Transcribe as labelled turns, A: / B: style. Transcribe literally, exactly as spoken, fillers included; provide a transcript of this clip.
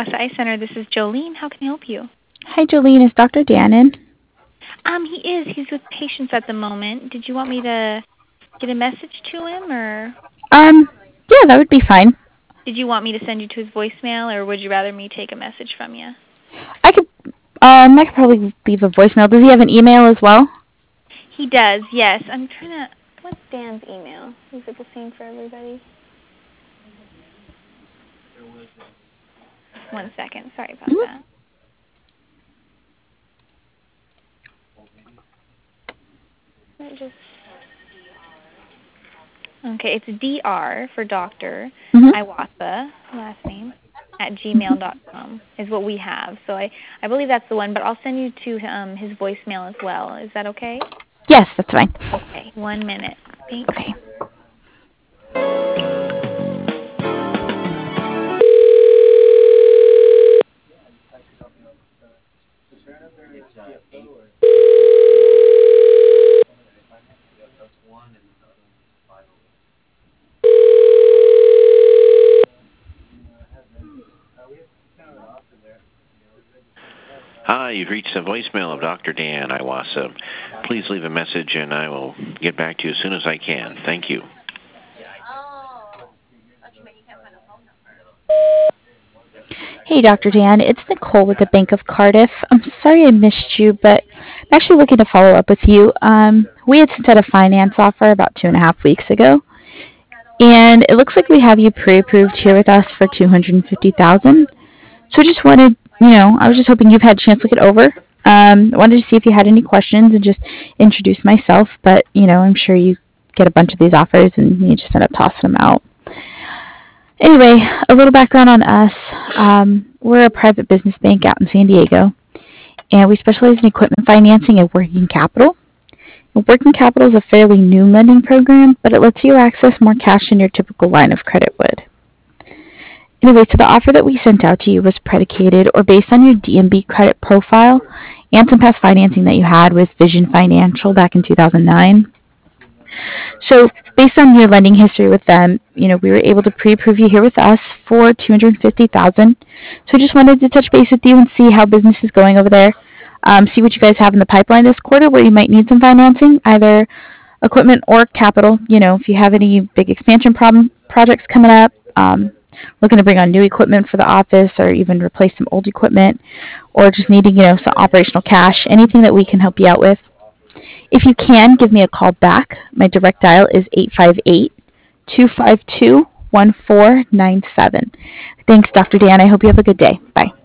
A: Iwasa Eye Center. This is Jolene. How can I help you?
B: Hi, Jolene. Is Doctor Dan in?
A: Um, he is. He's with patients at the moment. Did you want me to get a message to him, or
B: Um, yeah, that would be fine.
A: did you want me to send you to his voicemail, or would you rather me take a message from you?
B: I could, um, I could probably leave a voicemail. Does he have an email as well?
A: He does, yes. I'm trying to, what's Dan's email? Is it the same for everybody? One second. Sorry about
B: Mm-hmm.
A: that. Let me just... Okay, it's D R for Doctor
B: Mm-hmm.
A: Iwasa, last name, at gmail dot com is what we have. So I, I believe that's the one, but I'll send you to um, his voicemail as well. Is that okay?
B: Yes, that's fine.
A: Okay, one minute. Thanks.
B: Okay.
C: Hi, you've reached the voicemail of Doctor Dan Iwasa. Please leave a message and I will get back to you as soon as I can. Thank you.
B: Hey, Doctor Dan. It's Nicole with the Bank of Cardiff. I'm sorry I missed you, but I'm actually looking to follow up with you. Um, we had sent out a finance offer about two and a half weeks ago, and it looks like we have you pre-approved here with us for two hundred fifty thousand dollars. So I just wanted, you know, I was just hoping you've had a chance to look it over. Um, I wanted to see if you had any questions and just introduce myself, but, you know, I'm sure you get a bunch of these offers and you just end up tossing them out. Anyway, a little background on us. Um, we're a private business bank out in San Diego, and we specialize in equipment financing and working capital. And working capital is a fairly new lending program, but it lets you access more cash than your typical line of credit would. Anyway, so the offer that we sent out to you was predicated or based on your D and B credit profile and some past financing that you had with Vision Financial back in two thousand nine. So based on your lending history with them, you know, we were able to pre-approve you here with us for two hundred fifty thousand dollars. So I just wanted to touch base with you and see how business is going over there. Um, see what you guys have in the pipeline this quarter where you might need some financing, either equipment or capital. You know, if you have any big expansion problem projects coming up, um, looking to bring on new equipment for the office or even replace some old equipment, or just needing, you know, some operational cash, anything that we can help you out with. If you can, give me a call back. My direct dial is eight five eight, two five two, one four nine seven. Thanks, Doctor Dan. I hope you have a good day. Bye.